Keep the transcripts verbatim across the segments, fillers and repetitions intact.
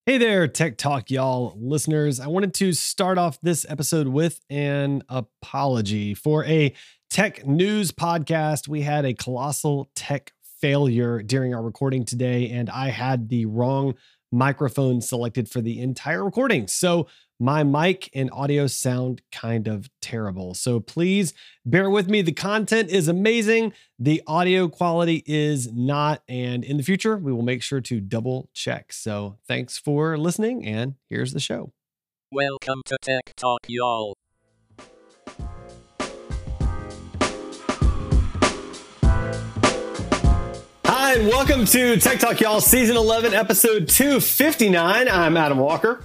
Hey there, Tech Talk Y'all listeners. I wanted to start off this episode with an apology. For a tech news podcast, we had a colossal tech failure during our recording today, and I had the wrong microphone selected for the entire recording. So my mic and audio sound kind of terrible. So please bear with me. The content is amazing. The audio quality is not. And in the future, we will make sure to double check. So thanks for listening. And here's the show. Welcome to Tech Talk, y'all. Hi, and welcome to Tech Talk, y'all, season eleven, episode two fifty-nine. I'm Adam Walker.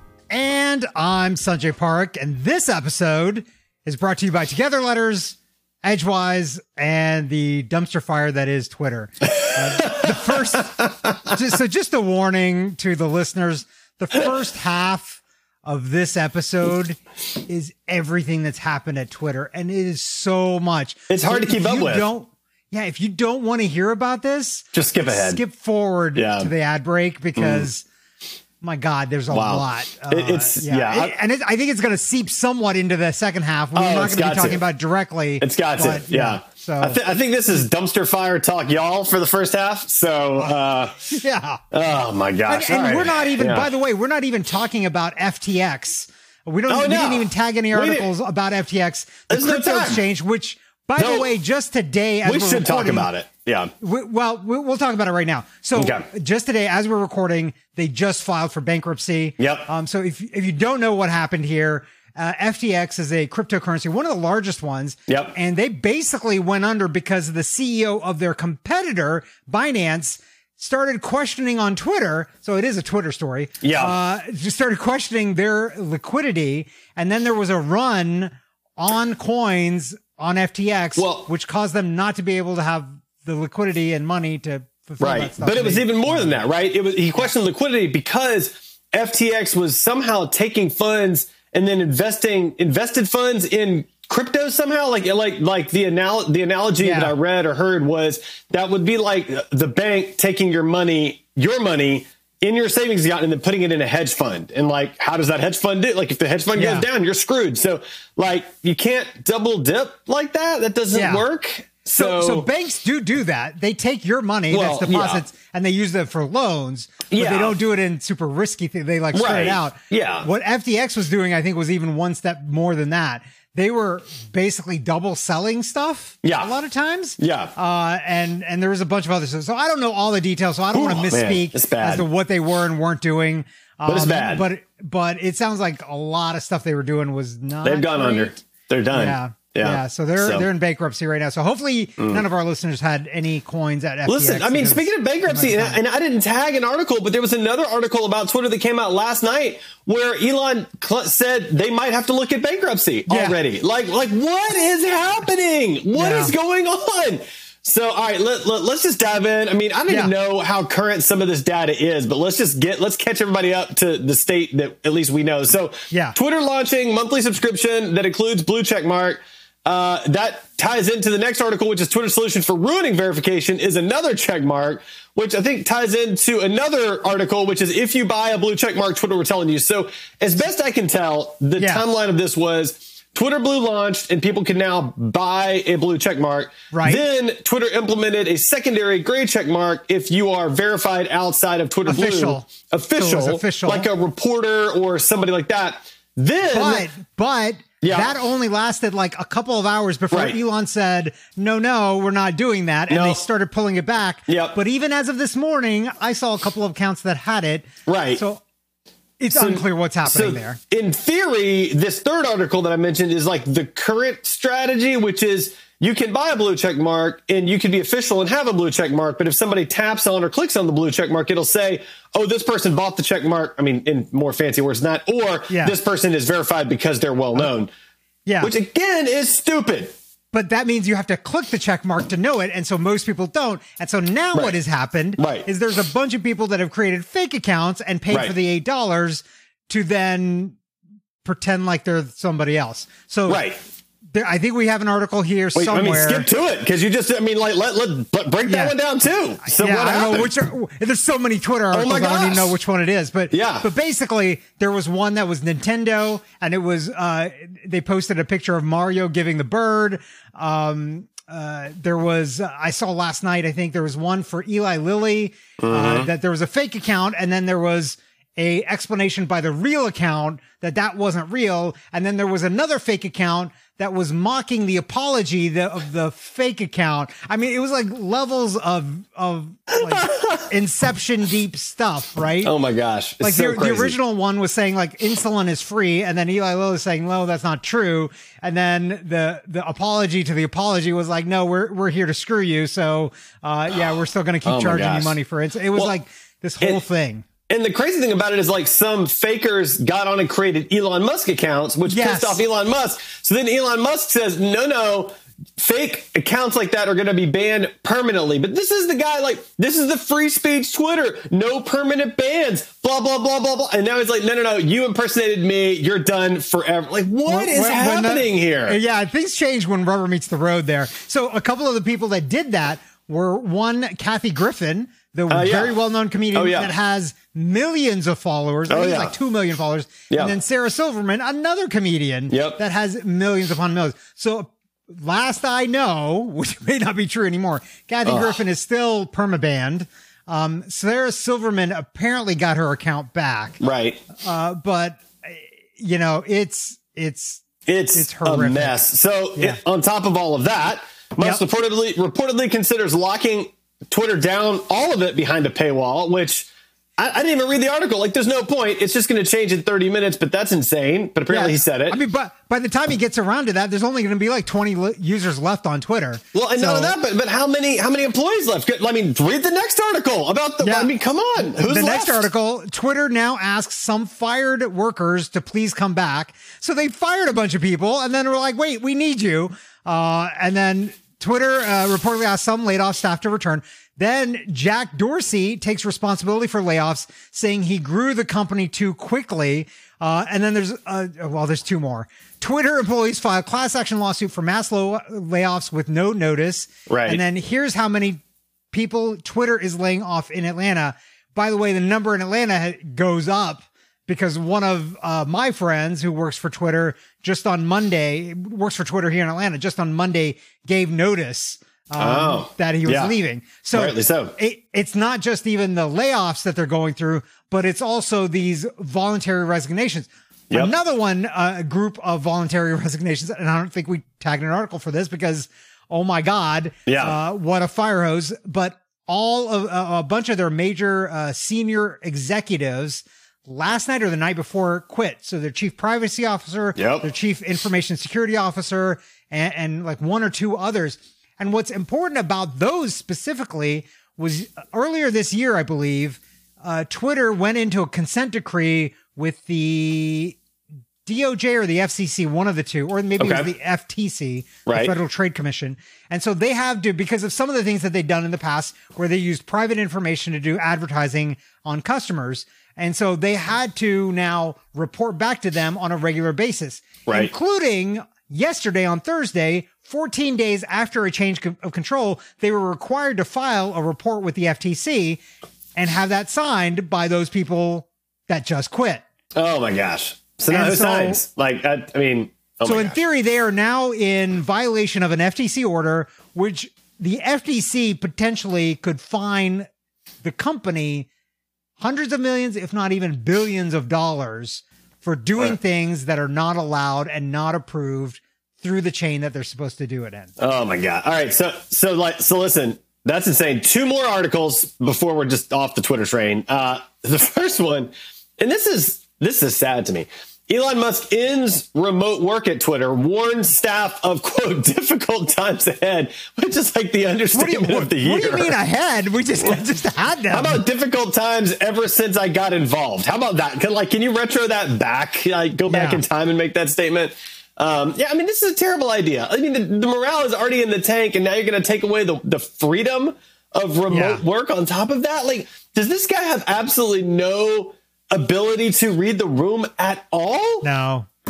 And I'm Sanjay Parekh, and this episode is brought to you by Together Letters, Edgewise, and the dumpster fire that is Twitter. Uh, the first, just, so just a warning to the listeners, the first half of this episode is everything that's happened at Twitter, and it is so much. It's hard if to keep up with. Don't, yeah, if you don't want to hear about this, just skip ahead. Skip forward yeah. to the ad break because... Mm. My God, there's a wow. lot. Uh, it's yeah, yeah. It, and it, I think it's going to seep somewhat into the second half. We're oh, not going to be talking to. about directly. It's got but, to, yeah. yeah. So I, th- I think this is dumpster fire talk, y'all, for the first half. So uh, yeah. Oh my gosh, and, and right. we're not even. Yeah. By the way, we're not even talking about F T X. We don't. Oh, we no. didn't even tag any articles about F T X, the There's crypto no exchange, which. By no, the way, just today, as we we're should talk recording, about it. Yeah. We, well, we, we'll talk about it right now. So, okay. Just today, as we're recording, they just filed for bankruptcy. Yep. Um. So, if if you don't know what happened here, uh, F T X is a cryptocurrency, one of the largest ones. Yep. And they basically went under because the C E O of their competitor, Binance, started questioning on Twitter. So it is a Twitter story. Yeah. Uh, just started questioning their liquidity, and then there was a run on coins on F T X, well, which caused them not to be able to have the liquidity and money to fulfill right. that stuff. But it was even more than that, right? It was he questioned liquidity because F T X was somehow taking funds and then investing invested funds in crypto somehow. Like like like the anal- the analogy yeah. that I read or heard was that would be like the bank taking your money, your money. in your savings account and then putting it in a hedge fund. And like, how does that hedge fund do? Like if the hedge fund yeah. goes down, you're screwed. So like you can't double dip like that. That doesn't yeah. work. So, so, so banks do do that. They take your money, well, that's deposits, yeah. and they use it for loans, but yeah. they don't do it in super risky things. They like spread right. it out. Yeah. What F T X was doing, I think, was even one step more than that. They were basically double selling stuff. Yeah. A lot of times. Yeah. Uh, and, and there was a bunch of other stuff. So I don't know all the details. So I don't Ooh, want to misspeak man, as to what they were and weren't doing. Um, but it's bad. But, but it sounds like a lot of stuff they were doing was not. They've gone great. under. They're done. Yeah. Yeah. yeah. So they're, so. they're in bankruptcy right now. So hopefully mm. none of our listeners had any coins at F T X. Listen, I mean, speaking of bankruptcy, and I, and I didn't tag an article, but there was another article about Twitter that came out last night where Elon cl- said they might have to look at bankruptcy yeah. already. Like, like what is happening? What yeah. is going on? So, all right, let, let, let's just dive in. I mean, I don't yeah. even know how current some of this data is, but let's just get, let's catch everybody up to the state that at least we know. So yeah. Twitter launching monthly subscription that includes blue check mark. Uh, that ties into the next article, which is Twitter's solution for ruining verification is another check mark, which I think ties into another article, which is if you buy a blue check mark, Twitter were telling you. So as best I can tell, the yeah. timeline of this was Twitter Blue launched and people can now buy a blue check mark. Right. Then Twitter implemented a secondary gray check mark if you are verified outside of Twitter official. Blue. Official. So official. Like a reporter or somebody like that. Then, but, but, Yeah. that only lasted like a couple of hours before right. Elon said, no, no, we're not doing that. And no. they started pulling it back. Yep. But even as of this morning, I saw a couple of accounts that had it. Right. So it's so, unclear what's happening so there. In theory, this third article that I mentioned is like the current strategy, which is you can buy a blue check mark and you can be official and have a blue check mark. But if somebody taps on or clicks on the blue check mark, it'll say, oh, this person bought the check mark. I mean, in more fancy words than that, or yeah. this person is verified because they're well known. Yeah. Which again is stupid. But that means you have to click the check mark to know it. And so most people don't. And so now right. what has happened right. is there's a bunch of people that have created fake accounts and paid right. for the eight dollars to then pretend like they're somebody else. So right. there, I think we have an article here Wait, somewhere. I mean, skip to it because you just, I mean, like, let, let, let break that Yeah. one down too. So yeah, what I don't happened? know which are, there's so many Twitter articles, my I don't even gosh. know which one it is. But Yeah. but basically, there was one that was Nintendo, and it was uh, they posted a picture of Mario giving the bird. Um, uh, there was uh, I saw last night. I think there was one for Eli Lilly uh, Mm-hmm. that there was a fake account, and then there was a explanation by the real account that that wasn't real, and then there was another fake account that was mocking the apology the, of the fake account. I mean, it was like levels of of like Inception deep stuff, right? Oh my gosh. It's Like so the, the crazy. original one was saying like insulin is free, and then Eli Lilly is saying no, that's not true. And then the the apology to the apology was like, no, we're we're here to screw you. So uh, yeah, we're still going to keep Oh my charging you gosh. money for it. It was Well, like this whole it- thing. And the crazy thing about it is like some fakers got on and created Elon Musk accounts, which Yes. pissed off Elon Musk. So then Elon Musk says, no, no, fake accounts like that are going to be banned permanently. But this is the guy, like, this is the free speech Twitter. No permanent bans, blah, blah, blah, blah, blah. And now he's like, no, no, no, you impersonated me. You're done forever. Like, what When- is when- when happening the- here? Yeah, things change when rubber meets the road there. So a couple of the people that did that were one, Kathy Griffin, the Uh, yeah. very well-known comedian Oh, yeah. that has millions of followers. I Oh, think it's yeah. like two million followers. Yeah. And then Sarah Silverman, another comedian Yep. that has millions upon millions. So last I know, which may not be true anymore, Kathy Griffin is still permabanned. Um, Sarah Silverman apparently got her account back. Right. Uh, but, uh, you know, it's, it's, It's, It's a horrific. mess. So Yeah. it- on top of all of that, Musk Yep. reportedly reportedly considers locking Twitter down, all of it behind a paywall, which I, I didn't even read the article. Like, there's no point. It's just going to change in thirty minutes, but that's insane. But apparently Yeah. he said it. I mean, but by the time he gets around to that, there's only going to be like twenty li- users left on Twitter. well, and none So- of that, but, but how many how many employees left? Good- I mean, read the next article about the. Yeah. I mean, come on. Who's the left? next article, Twitter now asks some fired workers to please come back. So they fired a bunch of people, and then we're like, wait, we need you. Uh, and then Twitter uh, reportedly asked some laid off staff to return. Then Jack Dorsey takes responsibility for layoffs, saying he grew the company too quickly. Uh, and then there's, uh, well, there's two more. Twitter employees file class action lawsuit for mass lo- layoffs with no notice. Right. And then here's how many people Twitter is laying off in Atlanta. By the way, the number in Atlanta ha- goes up because one of uh, my friends who works for Twitter just on Monday, works for Twitter here in Atlanta, just on Monday gave notice um, Oh, that he was yeah. leaving. So, Rightly so. It, it's not just even the layoffs that they're going through, but it's also these voluntary resignations. Yep. Another one, uh, a group of voluntary resignations, and I don't think we tagged an article for this because, oh my God, Yeah. uh, what a fire hose. But all of uh, a bunch of their major uh, senior executives last night or the night before quit. So their chief privacy officer, Yep. their chief information security officer, and, and like one or two others. And what's important about those specifically was earlier this year, I believe, uh, Twitter went into a consent decree with the D O J or the F C C, one of the two, or maybe it Okay. was the F T C, Right. the Federal Trade Commission. And so they have to, because of some of the things that they've done in the past where they used private information to do advertising on customers. And so they had to now report back to them on a regular basis, Right. including yesterday on Thursday, fourteen days after a change co- of control, they were required to file a report with the F T C and have that signed by those people that just quit. Oh my gosh. So now And who so- signs? Like, I, I mean, oh so my in gosh. theory, they are now in violation of an F T C order, which the F T C potentially could fine the company hundreds of millions, if not even billions of dollars for doing Right. things that are not allowed and not approved through the chain that they're supposed to do it in. Oh my God. All right. So, so like, so listen, that's insane. Two more articles before we're just off the Twitter train. Uh, the first one, and this is, this is sad to me. Elon Musk ends remote work at Twitter, warns staff of, quote, difficult times ahead, which is like the What do, you, understatement what, of the year. what do you mean ahead? We just, just had them. How about difficult times ever since I got involved? How about that? Can, like, can you retro that back? Like, go back Yeah. in time and make that statement? Um, yeah, I mean, this is a terrible idea. I mean, the, the morale is already in the tank, and now you're going to take away the, the freedom of remote Yeah. work on top of that? Like, does this guy have absolutely no ability to read the room at all? No.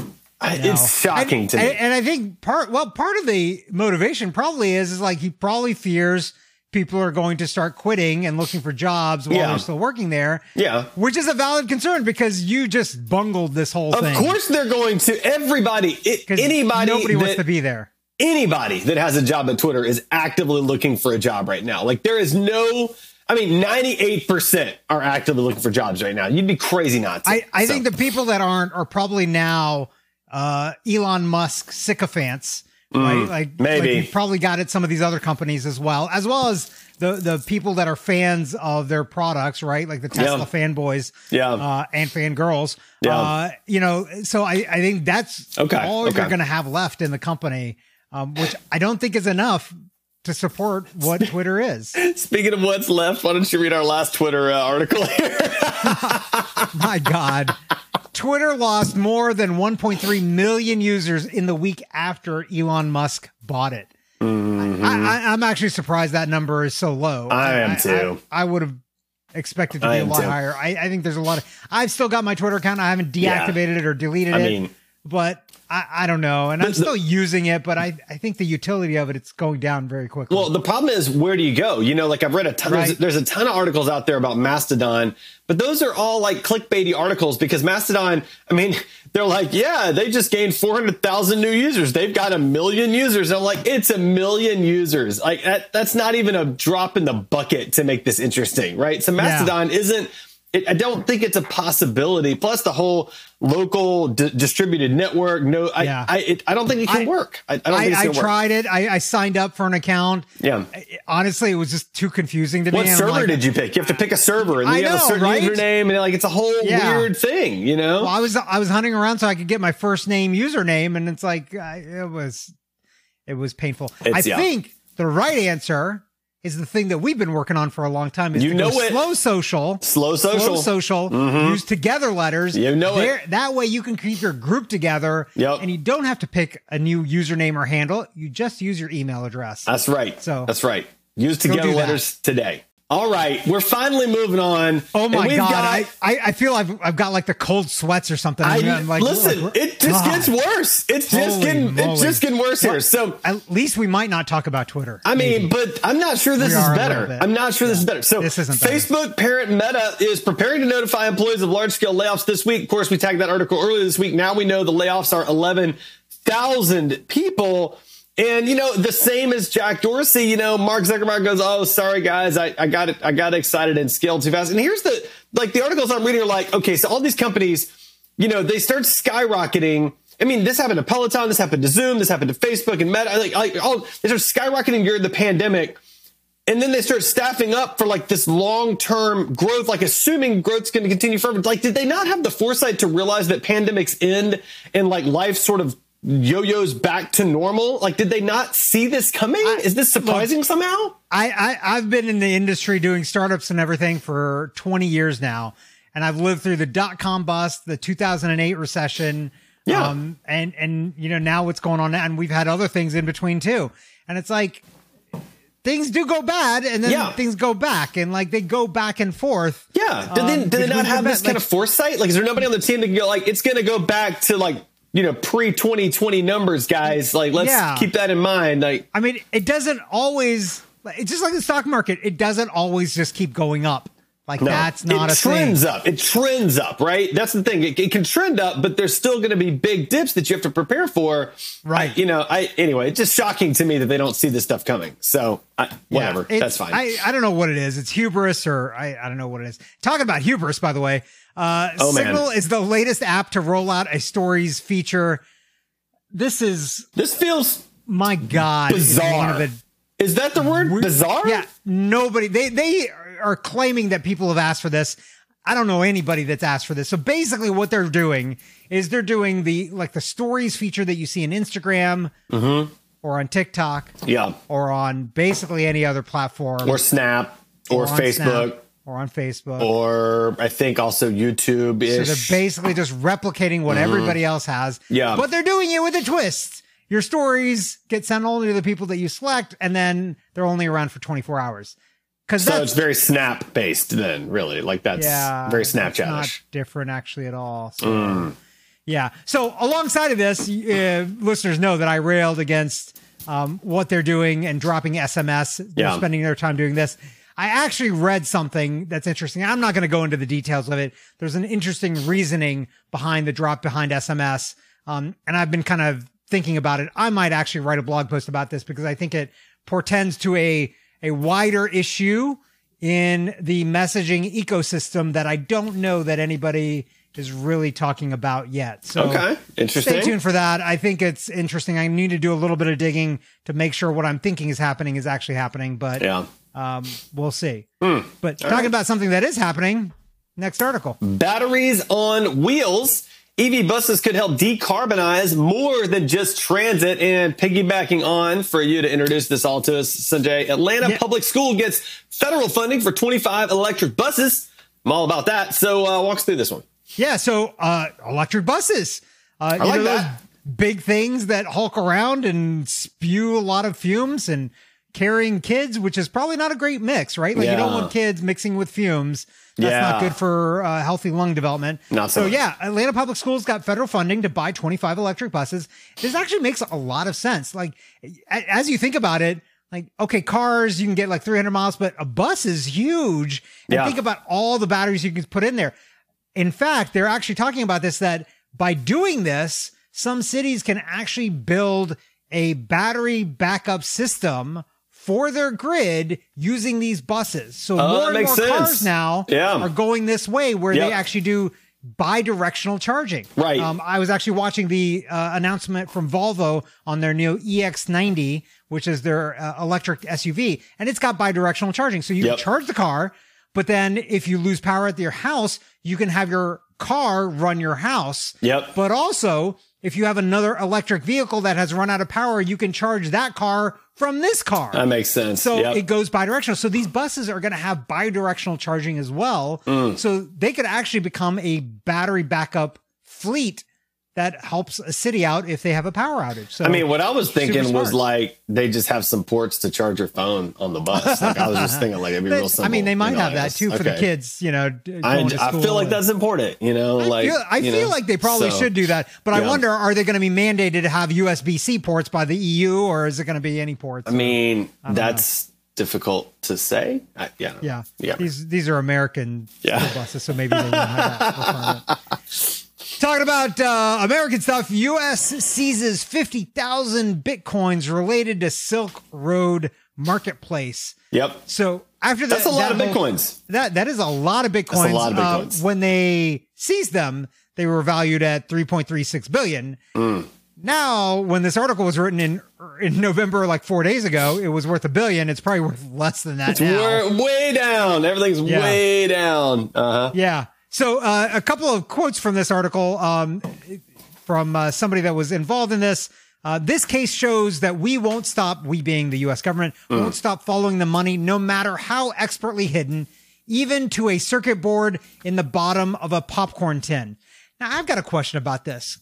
I- No. It's shocking and, to me. And, and I think part, well, part of the motivation probably is, is like he probably fears people are going to start quitting and looking for jobs while Yeah. they're still working there. Yeah. Which is a valid concern because you just bungled this whole Of thing. course they're going to. Everybody, it, 'Cause anybody, nobody wants that- to be there. anybody that has a job at Twitter is actively looking for a job right now. Like there is no, I mean, ninety-eight percent are actively looking for jobs right now. You'd be crazy not to. I, I So, think the people that aren't are probably now uh, Elon Musk sycophants. Right? Like maybe. like you probably got it some of these other companies as well, as well as the the people that are fans of their products, right? Like the Tesla Yeah. fanboys, Yeah. uh, and fangirls. Yeah. Uh, you know, so I, I think that's Okay, all okay. you're going to have left in the company, um, which I don't think is enough to support what Twitter is. Speaking of what's left, why don't you read our last Twitter uh, article here? My God. Twitter lost more than one point three million users in the week after Elon Musk bought it. Mm-hmm. I, I, I'm actually surprised that number is so low. I am too. I, I would have expected to I be a am lot too. higher. I, I think there's a lot of. I've still got my Twitter account. I haven't Yeah. deactivated it or deleted I it, mean- but I, I don't know. And I'm the- still using it, but I, I think the utility of it, it's going down very quickly. Well, the problem is, where do you go? You know, like I've read a ton, Right. there's, there's a ton of articles out there about Mastodon, but those are all like clickbaity articles because Mastodon, I mean, they're like, yeah, they just gained four hundred thousand new users. They've got a million users. I'm like, it's a million users. Like that, that's not even a drop in the bucket to make this interesting, right? So Mastodon isn't, it, I don't think it's a possibility. Plus the whole local d- distributed network. No, I, Yeah. I, it, I don't think it can I- work. I, I don't I, think it's I gonna work. tried it. I, I signed up for an account. Yeah. Honestly, it was just too confusing to me. What and I'm server like, did you pick? You have to pick a server, and then I you have a know, certain right? username, and like it's a whole Yeah. weird thing, you know? Well, I was I was hunting around so I could get my first name username, and it's like I, it was it was painful. It's- I yeah. think the right answer is the thing that we've been working on for a long time. Is You to know go it. slow social, Slow social. slow social. Use together letters. You know it. There- That way you can keep your group together, Yep. and you don't have to pick a new username or handle. You just use your email address. That's right. So- that's right. Use do together that. letters today. All right, we're finally moving on. Oh and my we've god! got- I, I I feel I've I've got like the cold sweats or something. I, I'm like, listen, like, it just God. gets worse. It's just Holy getting it's moly. just getting worse here. Well, So at least we might not talk about Twitter. I mean, maybe. but I'm not sure this We is are a little better. bit. I'm not sure this is better. So This isn't better. Facebook parent Meta is preparing to notify employees of large-scale layoffs this week. Of course, we tagged that article earlier this week. Now we know the layoffs are eleven thousand people. And, you know, the same as Jack Dorsey, you know, Mark Zuckerberg goes, oh, sorry, guys, I, I got it. I got excited and scaled too fast. And here's the, like, the articles I'm reading are like, okay, so all these companies, you know, they start skyrocketing. I mean, this happened to Peloton, this happened to Zoom, this happened to Facebook and Meta. Like, like all, they start skyrocketing during the pandemic. And then they start staffing up for like this long-term growth, like assuming growth's going to continue forever. Like, did they not have the foresight to realize that pandemics end and like life sort of yo-yos back to normal? Like, did they not see this coming? Is this surprising look, somehow? I, I I've been in the industry doing startups and everything for twenty years now, and I've lived through the dot-com bust, the two thousand eight recession, Yeah. um, and and you know now what's going on now, and we've had other things in between too. And it's like things do go bad, and then Yeah. things go back, and like they go back and forth. Yeah. Did they, Um, did they between not the have bet- this kind like- of foresight? Like, is there nobody on the team that can go like, it's going to go back to like, you know, pre twenty twenty numbers, guys? Like, let's Yeah. keep that in mind. Like, I mean, it doesn't always. It's just like the stock market. It doesn't always just keep going up. Like no, that's not it a trends thing. up. It trends up, right? That's the thing. It, it can trend up, but there's still going to be big dips that you have to prepare for. Right. I, you know, I, anyway, it's just shocking to me that they don't see this stuff coming. So I, whatever, Yeah, it's- that's fine. I, I don't know what it is. It's hubris or I, I don't know what it is. Talking about hubris, by the way, uh, Oh, man. Signal is the latest app to roll out a stories feature. This is, this feels my God. is one bizarre. of the Is that the word? Bizarre? Yeah, nobody. They they are claiming that people have asked for this. I don't know anybody that's asked for this. So basically, what they're doing is they're doing the like the stories feature that you see in Instagram or on TikTok Yeah. or on basically any other platform Or Snap or, on Facebook Snap or on Facebook. or I think also YouTube So ish. they're basically just replicating what everybody else has. Yeah. But they're doing it with a twist. Your stories get sent only to the people that you select, and then they're only around for twenty-four hours. Because So that's it's very Snap based then, really. Like that's yeah, very it's not Snapchat-ish. different actually at all. So, Yeah. So alongside of this, uh, listeners know that I railed against um, what they're doing and dropping S M S. They're Yeah. spending their time doing this. I actually read something that's interesting. I'm not going to go into the details of it. There's an interesting reasoning behind the drop behind S M S. Um, and I've been kind of thinking about it. I might actually write a blog post about this because I think it portends to a, a wider issue in the messaging ecosystem that I don't know that anybody is really talking about yet. So Okay, interesting. stay tuned for that. I think it's interesting. I need to do a little bit of digging to make sure what I'm thinking is happening is actually happening, but Yeah. um, we'll see. Hmm. But talking right. about something that is happening, next article. Batteries on wheels. E V buses could help decarbonize more than just transit. And piggybacking on for you to introduce this all to us, Sanjay, Atlanta Yeah. Public School gets federal funding for twenty-five electric buses. I'm all about that. So uh, walk us through this one. Yeah, so uh, electric buses. Uh, I you like know, that. those big things that hulk around and spew a lot of fumes and carrying kids, which is probably not a great mix, right? Like you don't Yeah. want kids mixing with fumes. That's not Yeah. good for uh, healthy lung development. Not so so much. yeah, Atlanta Public Schools got federal funding to buy twenty-five electric buses. This actually makes a lot of sense. Like a- as you think about it, like, okay, cars, you can get like three hundred miles, but a bus is huge. And Yeah. think about all the batteries you can put in there. In fact, they're actually talking about this, that by doing this, some cities can actually build a battery backup system for their grid using these buses. So Oh, more that and makes more sense. cars now Yeah. are going this way where Yep. they actually do bi-directional charging. Right. Um, I was actually watching the uh, announcement from Volvo on their new E X ninety, which is their uh, electric S U V, and it's got bi-directional charging. So you Yep. can charge the car, but then if you lose power at your house, you can have your car run your house. Yep. But also, if you have another electric vehicle that has run out of power, you can charge that car from this car. That makes sense. So Yep. it goes bidirectional. So these buses are going to have bidirectional charging as well. Mm. So they could actually become a battery backup fleet that helps a city out if they have a power outage. So I mean, what I was super thinking was smart. like they just have some ports to charge your phone on the bus. Like I was just thinking like it'd be They- real simple. I mean, they might you know, have I that guess. too for the Okay. kids, you know, d- I, going to I school feel like and- that's important, you know, I like feel, I you feel know, like they probably so, should do that, but I yeah. wonder, are they going to be mandated to have U S B C ports by the E U, or is it going to be any ports? I mean, that's difficult to say. I, yeah. yeah, Yeah. These these are American Yeah. school buses, so maybe they won't have that requirement. Talking about uh, American stuff, U S seizes fifty thousand bitcoins related to Silk Road Marketplace. Yep. So after that, That's a lot that of whole- bitcoins. That that is a lot of bitcoins. lot of Uh, bitcoins. when they seized them, they were valued at three point three six billion. Mm. Now, when this article was written in in November, like four days ago, it was worth a billion. It's probably worth less than that It's now. we're way down. Everything's Yeah. way down. Uh huh. Yeah. So uh, a couple of quotes from this article um, from uh, somebody that was involved in this. Uh, this case shows that we won't stop, we being the U S government, won't stop following the money no matter how expertly hidden, even to a circuit board in the bottom of a popcorn tin. Now, I've got a question about this.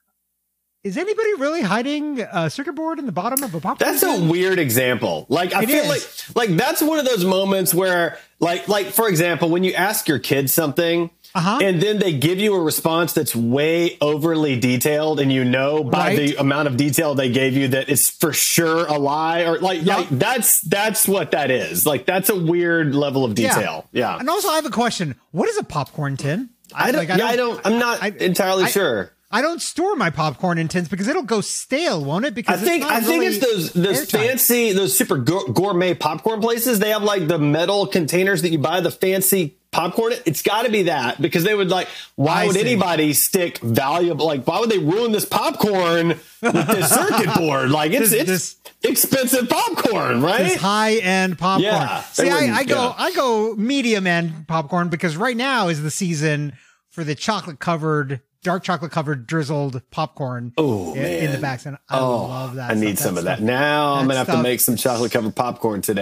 Is anybody really hiding a circuit board in the bottom of a popcorn That's a tin? weird example. Like I It feel is. like like that's one of those moments where like like for example, when you ask your kids something Uh-huh. and then they give you a response that's way overly detailed and you know by Right. the amount of detail they gave you that it's for sure a lie or like, Yep. like that's that's what that is. Like that's a weird level of detail. Yeah. And also, I have a question. What is a popcorn tin? I don't, like, yeah, I don't I'm not I- entirely I- sure. I don't store my popcorn in tins because it'll go stale, won't it? I Because think it's not I think really it's those those airtight. fancy those super gour- gourmet popcorn places. They have like the metal containers that you buy the fancy popcorn. It's got to be that because they would like. Why I would see. anybody stick valuable? Like why would they ruin this popcorn with this circuit board? Like it's This- it's this- expensive popcorn, right? This high end popcorn. Yeah, See, they I, wouldn't- I go yeah. I go medium end popcorn because right now is the season for the chocolate covered. Dark chocolate covered drizzled popcorn Oh, in, in the man. backs. And I Oh, love that. I need stuff. some of that. stuff- Now I'm that gonna have to stuff- make some chocolate covered popcorn today.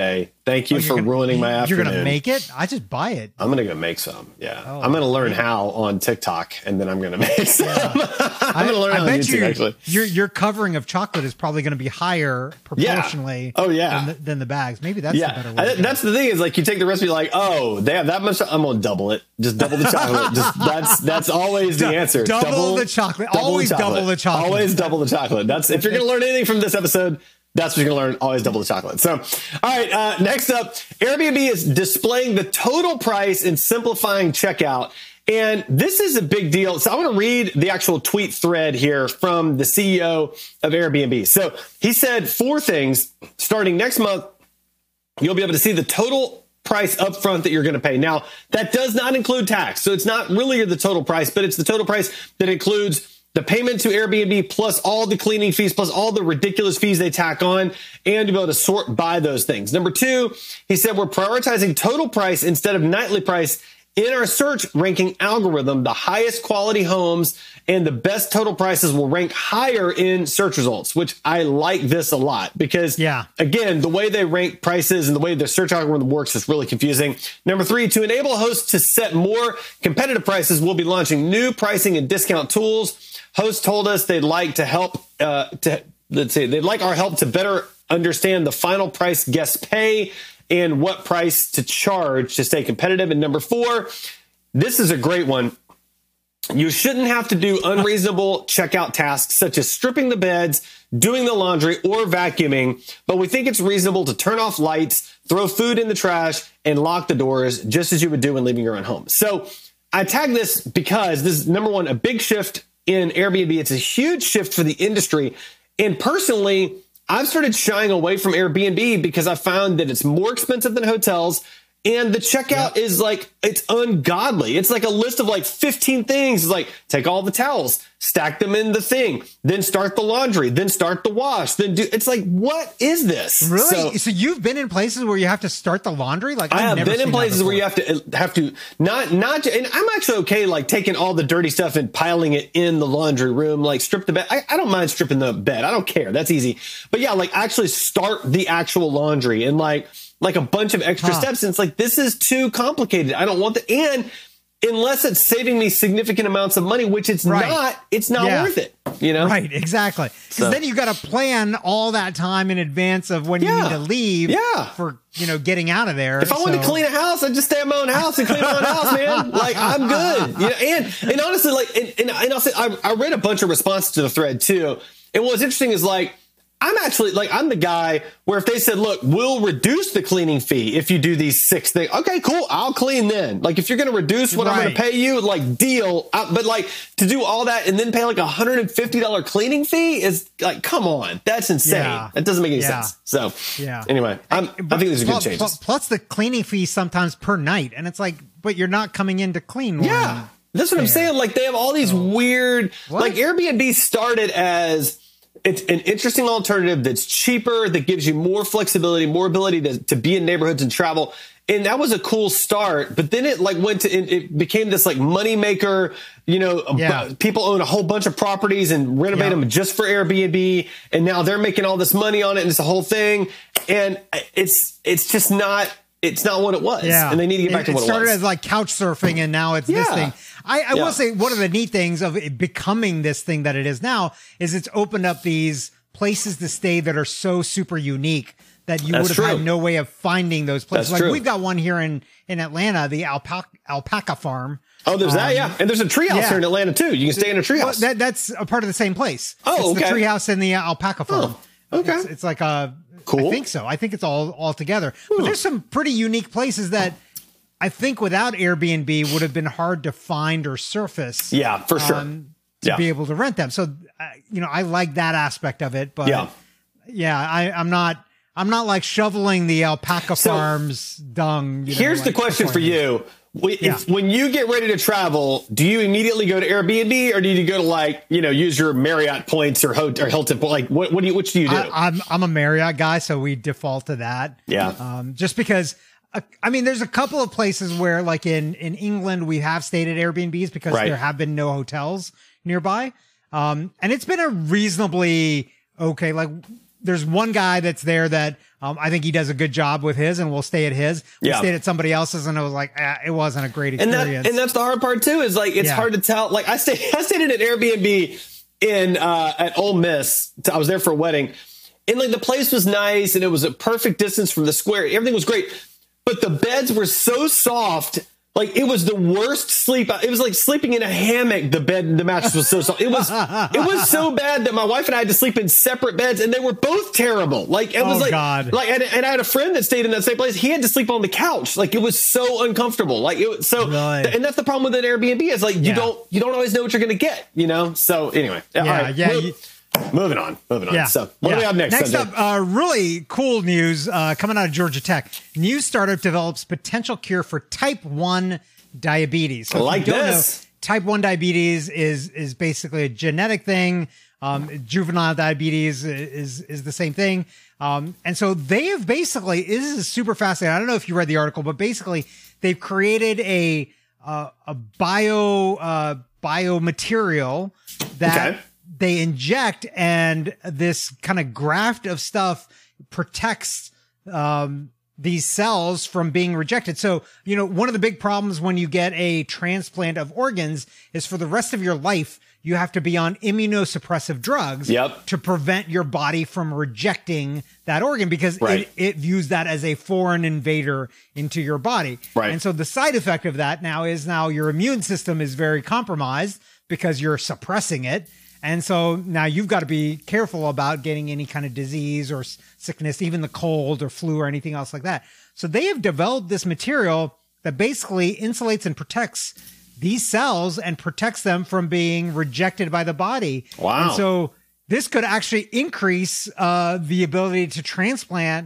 Thank you Oh, for you're gonna- ruining my afternoon. You're going to make it? I just buy it. I'm going to go make some. Yeah. Oh, I'm going to learn man. how on TikTok, and then I'm going to make some. I'm going to learn I how on bet YouTube, you, actually. your your covering of chocolate is probably going to be higher proportionally Oh, yeah. than, the, than the bags. Maybe that's the Yeah. better way. I- to go. that's the thing is like you take the recipe like, oh, they have that much. I'm going to double it. Just double the chocolate. Just that's that's always the Du- answer. double the chocolate. Always double the chocolate. Always double the chocolate. That's if you're going to learn anything from this episode, that's what you're going to learn. Always double the chocolate. So, all right. Uh, next up, Airbnb is displaying the total price and simplifying checkout. And this is a big deal. So I want to read the actual tweet thread here from the C E O of Airbnb. So he said four things. Starting next month, you'll be able to see the total price up front that you're going to pay. Now, that does not include tax. So it's not really the total price, but it's the total price that includes the payment to Airbnb plus all the cleaning fees, plus all the ridiculous fees they tack on, and to be able to sort by those things. Number two, he said, we're prioritizing total price instead of nightly price in our search ranking algorithm. The highest quality homes and the best total prices will rank higher in search results, which I like this a lot because, Yeah. again, the way they rank prices and the way the search algorithm works is really confusing. Number three, to enable hosts to set more competitive prices, we'll be launching new pricing and discount tools. Hosts told us they'd like to help, uh, to, let's say, they'd like our help to better understand the final price guests pay and what price to charge to stay competitive. And number four, this is a great one. You shouldn't have to do unreasonable checkout tasks such as stripping the beds, doing the laundry, or vacuuming, but we think it's reasonable to turn off lights, throw food in the trash, and lock the doors just as you would do when leaving your own home. So I tag this because this is, number one, a big shift in Airbnb. It's a huge shift for the industry. And personally, I've started shying away from Airbnb because I found that it's more expensive than hotels. And the checkout is like, it's ungodly. It's like a list of like fifteen things. It's like, take all the towels, stack them in the thing, then start the laundry, then start the wash, then do, it's like, what is this? Really? So, So, you've been in places where you have to start the laundry? Like I I've have never been in seen that places where before. you have to have to not not and I'm actually okay like taking all the dirty stuff and piling it in the laundry room, like strip the bed. I, I don't mind stripping the bed. I don't care. That's easy. But yeah, like actually start the actual laundry and like like a bunch of extra Huh. steps. And it's like, this is too complicated. I don't want the, and unless it's saving me significant amounts of money, which it's Right. not, it's not Yeah. worth it. You know? Right, exactly. Because So- then you got to plan all that time in advance of when you Yeah. need to leave Yeah. for, you know, getting out of there. If I wanted to So- clean a house, I'd just stay at my own house and clean my own house, man. Like, I'm good. You know, and and honestly, like, and, and, and I'll say, I, I read a bunch of responses to the thread too. And what's interesting is like, I'm actually like, I'm the guy where if they said, look, we'll reduce the cleaning fee if you do these six things. Okay, cool. I'll clean then. Like, if you're going to reduce what I'm going Right. to pay you, like, deal. Uh, but like, to do all that and then pay like a one hundred fifty dollars cleaning fee is like, come on. That's insane. Yeah. That doesn't make any Yeah. sense. So, Yeah. anyway, I'm, I think these are good Plus- changes. Plus the cleaning fee sometimes per night. And it's like, but you're not coming in to clean one. Yeah, that's what I'm there. saying. Like they have all these weird, What? like Airbnb started as it's an interesting alternative that's cheaper, that gives you more flexibility, more ability to, to be in neighborhoods and travel. And that was a cool start, but then it like went to, it, it became this like money maker, you know, a Yeah. bu- people own a whole bunch of properties and renovate Yeah. them just for Airbnb. And now they're making all this money on it and it's a whole thing. And it's, it's just not, it's not what it was. Yeah. And they need to get back it, to what it it started was. as like couch surfing and now it's this Yeah. thing. I, I Yeah. will say one of the neat things of it becoming this thing that it is now is it's opened up these places to stay that are so super unique that you That's would have had true. no way of finding those places. That's like true. we've got one here in, in Atlanta, the alpaca, alpaca farm. Oh, there's that, yeah. And there's a treehouse yeah. here in Atlanta too. You can stay in a treehouse. Well, that, that's a part of the same place. Oh, it's okay. the treehouse and the uh, alpaca farm. Oh, okay. It's, it's like a, Cool. I think so. I think it's all, all together. But there's some pretty unique places that I think without Airbnb would have been hard to find or surface. Yeah, for sure. um, to Yeah. be able to rent them. So, uh, you know, I like that aspect of it, but Yeah. yeah, I, I'm not, I'm not like shoveling the alpaca So, farm's dung. You know, Here's the like question for before I- you. When- Yeah. if- when you get ready to travel, do you immediately go to Airbnb or do you go to like, you know, use your Marriott points or, Ho- or Hilton? Like, what, what do you, which do you do? I, I'm I'm a Marriott guy, so we default to that. Yeah. Um, just because, uh, I mean, there's a couple of places where, like in in England, we have stayed at Airbnbs because Right. there have been no hotels nearby, um, and it's been a reasonably okay. Like, there's one guy that's there that Um, I think he does a good job with his, and we'll stay at his. We Yeah. stayed at somebody else's, and it was like, ah, it wasn't a great And experience. that, and that's the hard part too, is like, it's Yeah. hard to tell. Like I stayed, I stayed in an Airbnb in, uh, at Ole Miss. I was there for a wedding, and like the place was nice and it was a perfect distance from the square. Everything was great, but the beds were so soft. Like it was the worst sleep. It was like sleeping in a hammock. The bed, the mattress was so soft. It was, it was so bad that my wife and I had to sleep in separate beds, and they were both terrible. Like it was Oh, like, God. like, and, and I had a friend that stayed in that same place. He had to sleep on the couch. Like it was so uncomfortable. Like it was so, Really? and that's the problem with an Airbnb is like you Yeah. don't, you don't always know what you're going to get. You know. So anyway, all Yeah, right, yeah, move- you- moving on, moving on. Yeah. So what yeah. do we have next? Next Sanjay? up, uh, really cool news uh, coming out of Georgia Tech. New startup develops potential cure for type one diabetes. So I if you like don't this. know, type one diabetes is is basically a genetic thing. Um, juvenile diabetes is is the same thing. Um, and so they have basically, this is super fascinating. I don't know if you read the article, but basically they've created a uh, a bio uh, biomaterial that Okay. they inject, and this kind of graft of stuff protects um, these cells from being rejected. So, you know, one of the big problems when you get a transplant of organs is for the rest of your life, you have to be on immunosuppressive drugs Yep. to prevent your body from rejecting that organ, because Right. it, it views that as a foreign invader into your body. Right. And so the side effect of that now is now your immune system is very compromised because you're suppressing it. And so now you've got to be careful about getting any kind of disease or s- sickness, even the cold or flu or anything else like that. So they have developed this material that basically insulates and protects these cells and protects them from being rejected by the body. Wow. And so this could actually increase uh, the ability to transplant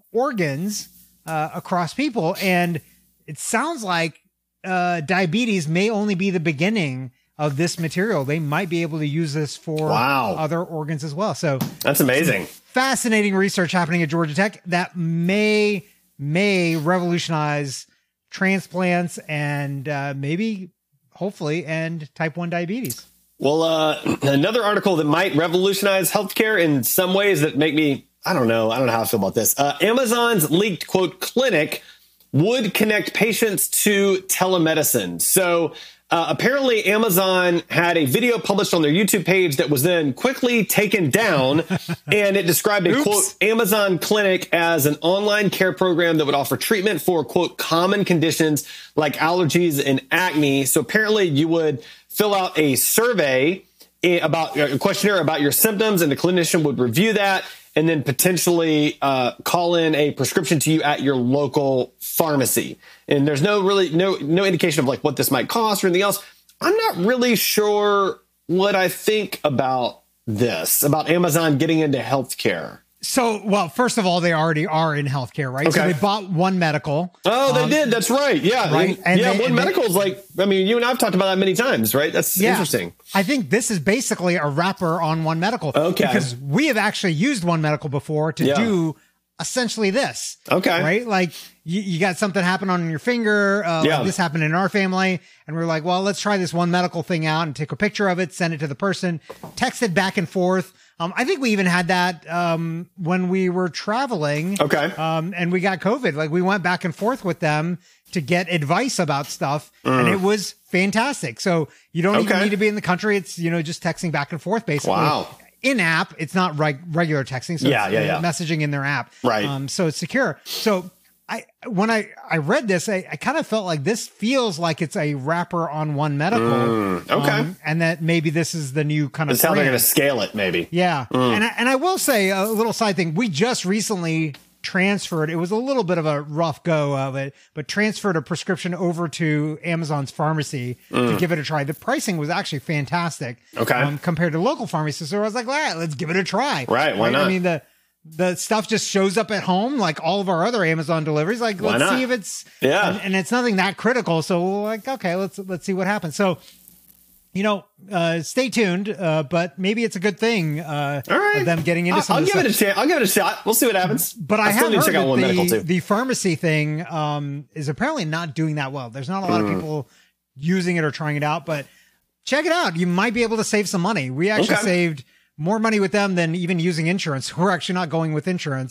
organs uh, across people. And it sounds like uh, diabetes may only be the beginning of this material. They might be able to use this for Wow. other organs as well. So That's amazing. fascinating research happening at Georgia Tech that may may revolutionize transplants and uh, maybe, hopefully, end type one diabetes. Well, uh, another article that might revolutionize healthcare in some ways that make me, I don't know, I don't know how I feel about this. Uh, Amazon's leaked, quote, clinic would connect patients to telemedicine. So uh, apparently Amazon had a video published on their YouTube page that was then quickly taken down, and it described a, Oops. quote, Amazon clinic as an online care program that would offer treatment for, quote, common conditions like allergies and acne. So apparently you would fill out a survey about a questionnaire about your symptoms, and the clinician would review that and then potentially uh, call in a prescription to you at your local pharmacy. And there's no really no no indication of like what this might cost or anything else. I'm not really sure what I think about this, about Amazon getting into healthcare. So, well, first of all, they already are in healthcare, right? So Okay. they bought One Medical. Oh, they Um, did. That's right. Yeah. right. And, And yeah. they- One and they- Medical is like, I mean, you and I've talked about that many times, right? That's Yeah. interesting. I think this is basically a wrapper on One Medical. Okay. Because we have actually used One Medical before to Yeah. do essentially this. Okay. Right? Like you, you got something happen on your finger. Uh, Yeah. like this happened in our family. And we we're like, well, let's try this One Medical thing out and take a picture of it, send it to the person, text it back and forth. Um, I think we even had that um, when we were traveling. Okay. Um, and we got COVID. Like we went back and forth with them to get advice about stuff, and it was fantastic. So you don't even Mm. Okay. need to be in the country. It's, you know, just texting back and forth basically. Wow. In app, it's not reg- regular texting. So Yeah, it's, yeah, uh, yeah. messaging in their app. Right. Um, so it's secure. So I, when I, I read this, I, I kind of felt like this feels like it's a wrapper on One Medical. Mm, okay. Um, and that maybe this is the new kind of That's how they're brand. going to scale it, maybe. Yeah. And I, and I will say a little side thing. We just recently transferred. It was a little bit of a rough go of it, but transferred a prescription over to Amazon's pharmacy to give it a try. The pricing was actually fantastic. Okay. Um, compared to local pharmacies. So I was like, all right, let's give it a try. Right, why not? I mean, the, the stuff just shows up at home like all of our other Amazon deliveries. Like, Why let's not? see if it's, Yeah. and, and it's nothing that critical. So we're like, okay, let's, let's see what happens. So, you know, uh, stay tuned, uh, but maybe it's a good thing, uh, All right. of them getting into I'll, some I'll of give this it a stuff. chance. I'll give it a shot. We'll see what happens. But I, still have need to heard check out that One Medical the, too. the pharmacy thing um, is apparently not doing that well. There's not a lot Mm. of people using it or trying it out, but check it out. You might be able to save some money. We actually Okay. saved more money with them than even using insurance. We're actually not going with insurance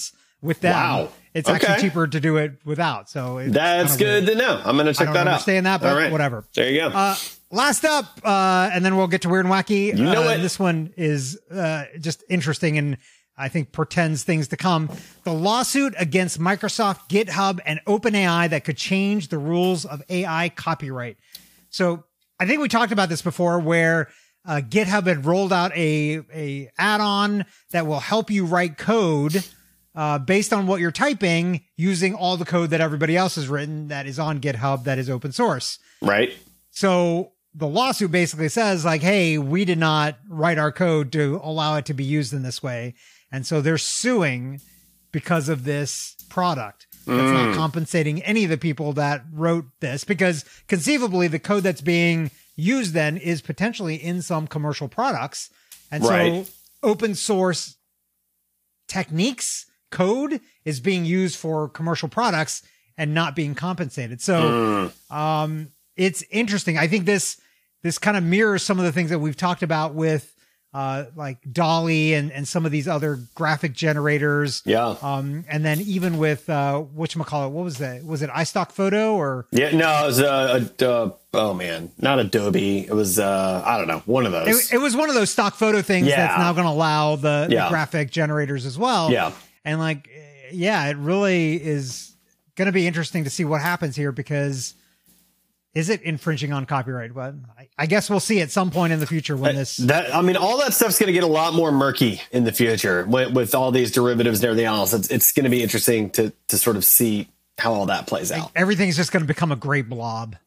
with them. Wow. It's Okay. actually cheaper to do it without. So it's That's kinda good weird. to know. I'm going to check I that don't out. understand that, but All right. whatever. There you go. Uh, last up, uh, and then we'll get to weird and wacky. You know uh, what? This one is uh, just interesting and I think portends things to come. The lawsuit against Microsoft, GitHub, and OpenAI that could change the rules of A I copyright. So I think we talked about this before where uh, GitHub had rolled out a, a add-on that will help you write code uh, based on what you're typing using all the code that everybody else has written that is on GitHub that is open source. Right. So the lawsuit basically says like, hey, we did not write our code to allow it to be used in this way. And so they're suing because of this product. That's Mm. not compensating any of the people that wrote this because conceivably the code that's being used then is potentially in some commercial products. And Right. so open source techniques code is being used for commercial products and not being compensated. So, Mm. um, it's interesting. I think this, this kind of mirrors some of the things that we've talked about with, uh, like Dolly and, and some of these other graphic generators. Yeah. Um, and then even with, uh, whatchamacallit, what was that? Was it iStock Photo or? Yeah. No, it was uh, a, uh, oh man, not Adobe. It was, uh, I don't know, one of those. It, it was one of those stock photo things Yeah. that's now going to allow the, Yeah. the graphic generators as well. Yeah. And like, yeah, it really is going to be interesting to see what happens here because is it infringing on copyright? Well, I, I guess we'll see at some point in the future when this. That I mean, all that stuff's going to get a lot more murky in the future with, with all these derivatives and everything else. It's, it's going to be interesting to to sort of see how all that plays out. Everything's just going to become a gray blob.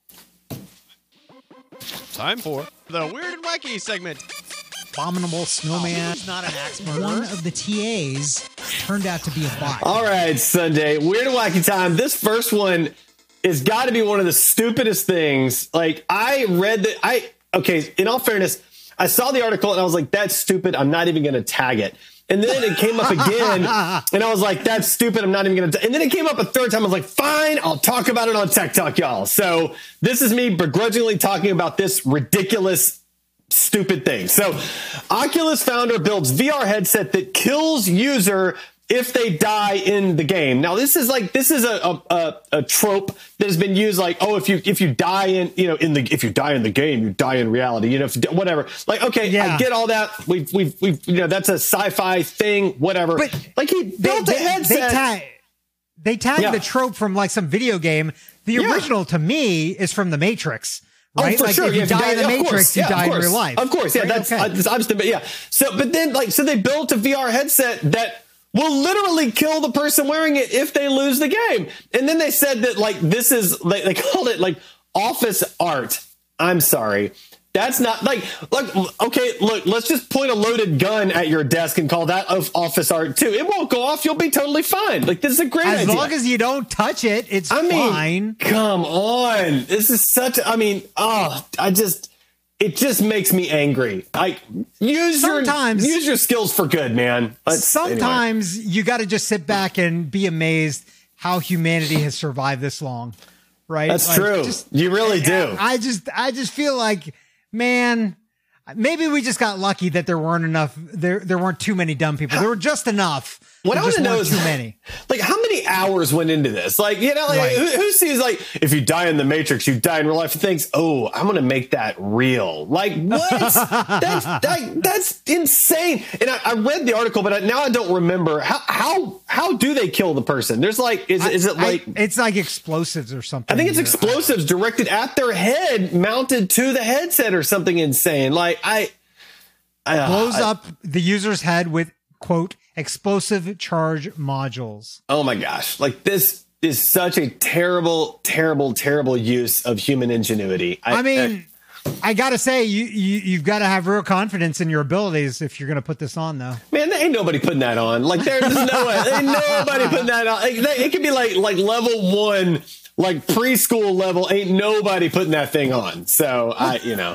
Time for the Weird and Wacky segment. Abominable snowman. He's not an axe murderer. One of the T As turned out to be a bot. All right, Sunday, weird and wacky time. This first one has got to be one of the stupidest things. Like I read that I okay. In all fairness, I saw the article and I was like, "That's stupid. I'm not even going to tag it." And then it came up again, and I was like, "That's stupid. I'm not even going to." And then it came up a third time. I was like, "Fine, I'll talk about it on Tech Talk, y'all." So this is me begrudgingly talking about this ridiculous, stupid thing. So, Oculus founder builds V R headset that kills user if they die in the game. Now, this is like this is a a, a, a trope that has been used. Like, oh, if you if you die in you know in the if you die in the game, you die in reality. You know, if, whatever. Like, okay, Yeah. I get all that. We've we've we've you know that's a sci-fi thing. Whatever. But like he built they, a headset. They tag, they tag Yeah. the trope from like some video game. The Yeah. original to me is from The Matrix. Oh, Right? for like sure. if you Yeah, die in the of Matrix, course. you Yeah, die of in course. real life. Of course, yeah, Right? that's Okay. I, I'm just, yeah. So, but then like, so they built a V R headset that will literally kill the person wearing it if they lose the game. And then they said that like this is they, they called it like office art. I'm sorry. That's not like, like, okay, look, let's just point a loaded gun at your desk and call that of office art too. It won't go off. You'll be totally fine. Like, this is a great As idea. long as you don't touch it, it's I mean, fine. come on. This is such, I mean, oh, I just, it just makes me angry. Like, use Sometimes- your, use your skills for good, man. Let's- anyway. Sometimes you got to just sit back and be amazed how humanity has survived this long. Right? That's Like, true. just- You really do. I just, I just feel like, man, maybe we just got lucky that there weren't enough. There, there weren't too many dumb people. There were just enough. What There I want just to know weren't is too many. Like, how many hours went into this? Like, you know, like, Right. who, who sees like if you die in the Matrix, you die in real life and thinks, oh, I'm gonna make that real. Like, what? that's that, that's insane. And I, I read the article, but I, now I don't remember how how how do they kill the person? There's like, is is it I- like? it's like explosives or something. I think it's explosives directed at their head, mounted to the headset or something insane. Like I, I blows I- up the user's head with quote explosive charge modules. Oh my gosh. Like this is such a terrible, terrible, terrible use of human ingenuity. I mean, I gotta say, you, you you've got to have real confidence in your abilities if you're gonna put this on, though. man, there ain't nobody putting that on. Like there's no way. Ain't nobody putting that on. Like, they- it could be like like level one, like preschool level. Ain't nobody putting that thing on. So I, you know.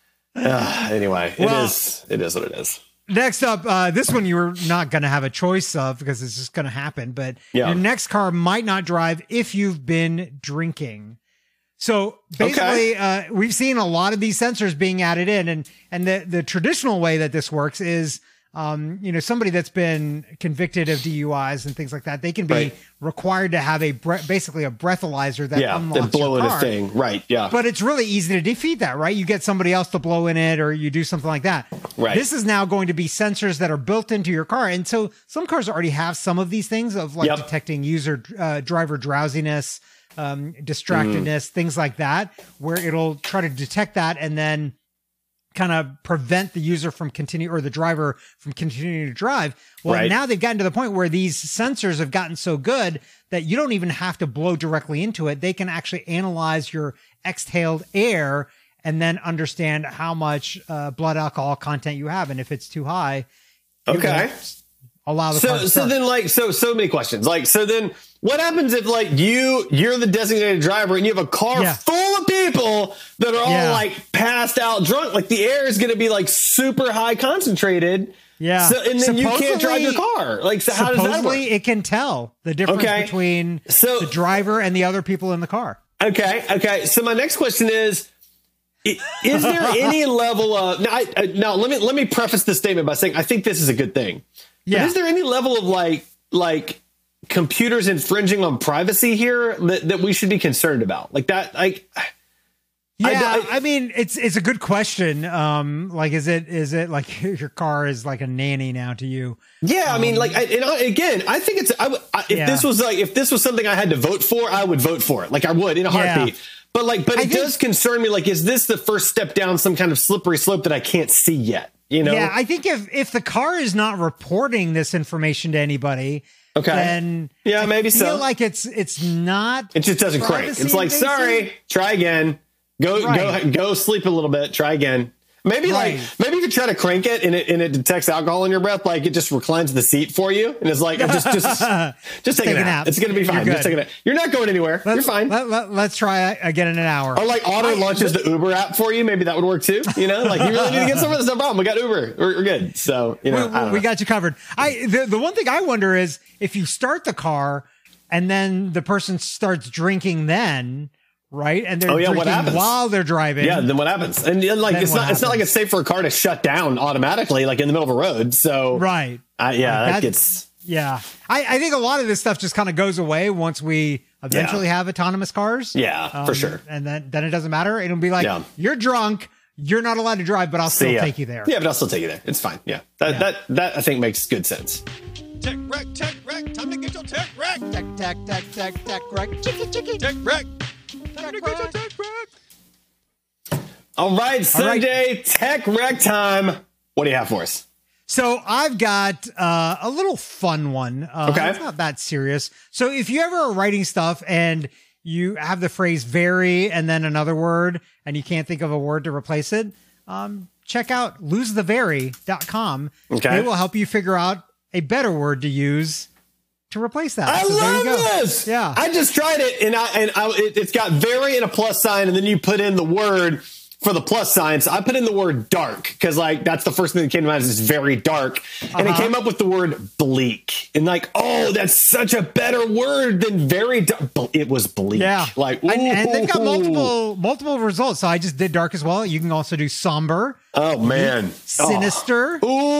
Uh, anyway, it Well- is. It is what it is. Next up, uh, this one you were not going to have a choice of because it's just going to happen. But Yeah. your next car might not drive if you've been drinking. So basically, uh, we've seen a lot of these sensors being added in, and and the the traditional way that this works is um, you know, somebody that's been convicted of D U Is and things like that, they can be Right. required to have a bre- basically a breathalyzer that Yeah, unlocks and blow your in a car. thing. Right. Yeah. But it's really easy to defeat that, right? You get somebody else to blow in it or you do something like that. Right. This is now going to be sensors that are built into your car. And so some cars already have some of these things of like Yep. detecting user uh, driver drowsiness, um, distractedness, Mm. things like that, where it'll try to detect that and then kind of prevent the user from continue or the driver from continuing to drive. Well, Right. now they've gotten to the point where these sensors have gotten so good that you don't even have to blow directly into it. They can actually analyze your exhaled air and then understand how much uh, blood alcohol content you have. And if it's too high, it Okay. won't allow the So car to so start. then like so so many questions. Like so then what happens if like you you're the designated driver and you have a car Yeah. full of people that are all Yeah. like passed out drunk? Like the air is going to be like super high concentrated. Yeah. So, and then you can't drive your Supposedly- car. Like so how does that work? Supposedly, it can tell the difference Okay. between So- the driver and the other people in the car. Okay, okay. So my next question is: i- Is there any level of now? I, uh, now let me let me preface this statement by saying I think this is a good thing. But Yeah. is there any level of like like computers infringing on privacy here that, that we should be concerned about? Like that? Like Yeah, I- I, mean, it's it's a good question. Um, like, is it is it like your car is like a nanny now to you? yeah, I mean, like I, and I, again, I think it's I, would- I, if Yeah. this was like if this was something I had to vote for, I would vote for it. Like I would in a Yeah. heartbeat. But like, but I it think- does concern me. Like, is this the first step down some kind of slippery slope that I can't see yet? You know? Yeah, I think if if the car is not reporting this information to anybody, Okay. then Yeah, I maybe feel so. like it's it's not. It just doesn't crank. privacy It's like, invasive. sorry, try again. Go Right. go go sleep a little bit. Try again. Maybe Right. like maybe if you try to crank it and it and it detects alcohol in your breath, like it just reclines the seat for you and it's like just just just take, Take a a nap. nap. It's gonna be You're fine. good. Just take a nap. You're not going anywhere. Let's, You're fine. Let, let, let's try again in an hour. Or like auto launches the Uber app for you. Maybe that would work too. You know, like you really need to get somewhere. There's no problem. We got Uber. We're, we're good. So you know, we, I don't we know. got you covered. I the, the one thing I wonder is if you start the car and then the person starts drinking, then right, and they're Oh, yeah, what drinking happens? while they're driving. Yeah, then what happens? And, and like Then it's what not it's not like happens? it's safe for a car to shut down automatically, like in the middle of a road. So right. uh, yeah, Like that that- gets. Yeah, I, I think a lot of this stuff just kind of goes away once we eventually have autonomous cars. Yeah, for sure. And then then it doesn't matter. It'll be like Yeah. you're drunk, you're not allowed to drive, but I'll still See ya. take you there. Yeah, but I'll still take you there. It's fine. Yeah. That Yeah. that that I think makes good sense. Tech wreck, tech wreck, time to get your tech wreck. Tech, tech, tech, tech, tech, right? Chicky, chicky. Tech wreck. Tech Time to get your wreck. tech wreck. All right, All right. Sunday tech wreck time. What do you have for us? So I've got uh, a little fun one. Uh, Okay. It's not that serious. So if you ever are writing stuff and you have the phrase very and then another word and you can't think of a word to replace it, um, check out lose the very dot com. Okay. They will help you figure out a better word to use to replace that. I So there you love go. this. Yeah. I just tried it, and I and I, it, it's got very and a plus sign, and then you put in the word for the plus sign. So I put in the word dark because like that's the first thing that came to mind is it's very dark, and it Uh-huh. came up with the word bleak, and like oh, that's such a better word than very dark. It was bleak. Yeah. Like and, and they've got ooh. multiple multiple results. So I just did dark as well. You can also do somber, Oh man, sinister,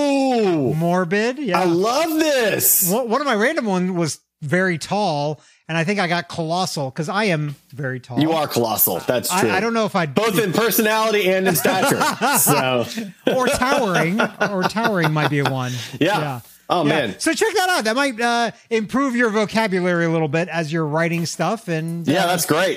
Oh. Ooh, morbid. Yeah. I love this. One one of my random one was very tall, and I think I got colossal because I am very tall. You are colossal. That's true. I, I don't know if I'd Both in personality and in stature. So or towering, or towering might be a one. Yeah. Oh, man. So check that out. That might uh, improve your vocabulary a little bit as you're writing stuff, and yeah, uh, that's great.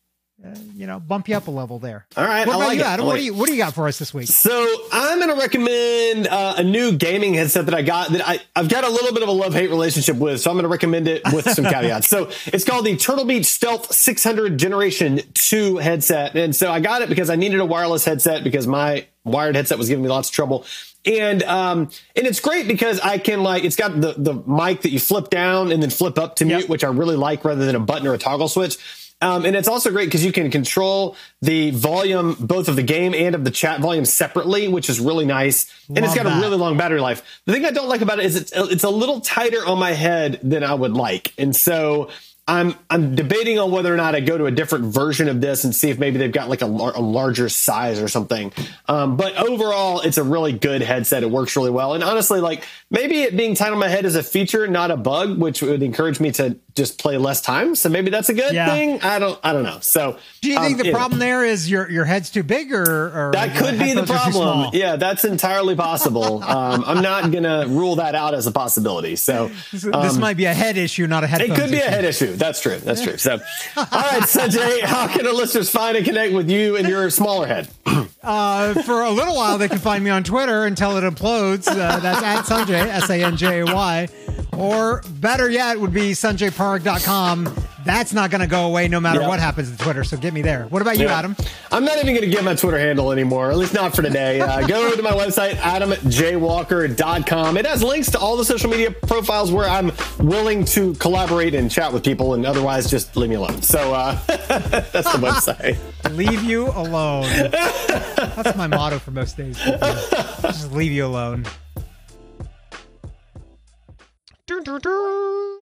you know, bump you up a level there. All right, What I about like you, it. Adam? I What like do you it. What do you got for us this week? So I'm going to recommend uh, a new gaming headset that I got that I, I've got a little bit of a love-hate relationship with. So I'm going to recommend it with some caveats. So it's called the Turtle Beach Stealth six hundred Generation two headset. And so I got it because I needed a wireless headset because my wired headset was giving me lots of trouble. And um and it's great because I can like it's got the the mic that you flip down and then flip up to mute, Yep. which I really like rather than a button or a toggle switch. Um, and it's also great because you can control the volume, both of the game and of the chat volume separately, which is really nice. And it's Love got that. a really long battery life. The thing I don't like about it is it's, it's a little tighter on my head than I would like. And so I'm I'm debating on whether or not I go to a different version of this and see if maybe they've got like a, lar- a larger size or something. Um, but overall, it's a really good headset. It works really well. And honestly, like maybe it being tight on my head is a feature, not a bug, which would encourage me to just play less time. So maybe that's a good Yeah. thing. I don't I don't know. So Do you think um, the yeah. problem there is your your head's too big, or, or That your could be the headphones are too problem. small? Yeah, that's entirely possible. um, I'm not going to rule that out as a possibility. So This, um, this might be a head issue, not a it headphones could be issue. a head issue. That's true. That's true. So, all right, Sanjay, how can our listeners find and connect with you and your smaller head? Uh, for a little while, they can find me on Twitter until it implodes. Uh, that's at Sanjay, S A N J A Y. Or better yet would be sanjay park dot com. That's not going to go away no matter Yeah. what happens to Twitter. So get me there. What about you, Yeah. Adam? I'm not even going to give my Twitter handle anymore, at least not for today. Uh, go to my website, adam j walker dot com. It has links to all the social media profiles where I'm willing to collaborate and chat with people, and otherwise just leave me alone. So uh, that's the website. Leave you alone. That's my motto for most days. Just leave you alone. Dun, dun, dun.